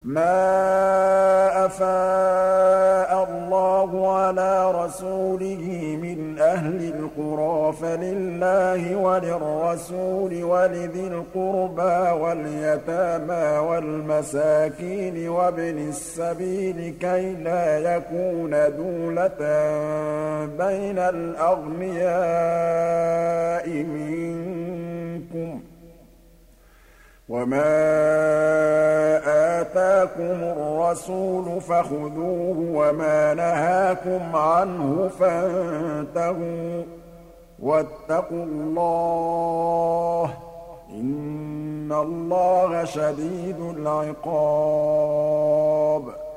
مَا أَفَاءَ اللَّهُ عَلَىٰ رَسُولِهِ مِنْ أَهْلِ الْقُرَىٰ فَلِلَّهِ وَلِلرَّسُولِ وَلِذِي الْقُرْبَىٰ وَالْيَتَامَىٰ وَالْمَسَاكِينِ وَابْنِ السَّبِيلِ كَيْلَا يَكُونَ دُولَةً بَيْنَ الْأَغْنِيَاءِ مِنكُمْ ۚ وَمَا آتَاكُمُ الرَّسُولُ فَخُذُوهُ وَمَا نَهَاكُمْ عَنْهُ فَانتَهُوا ۚ وَاتَّقُوا اللَّهَ ۖ إِنَّ اللَّهَ شَدِيدُ الْعِقَابِ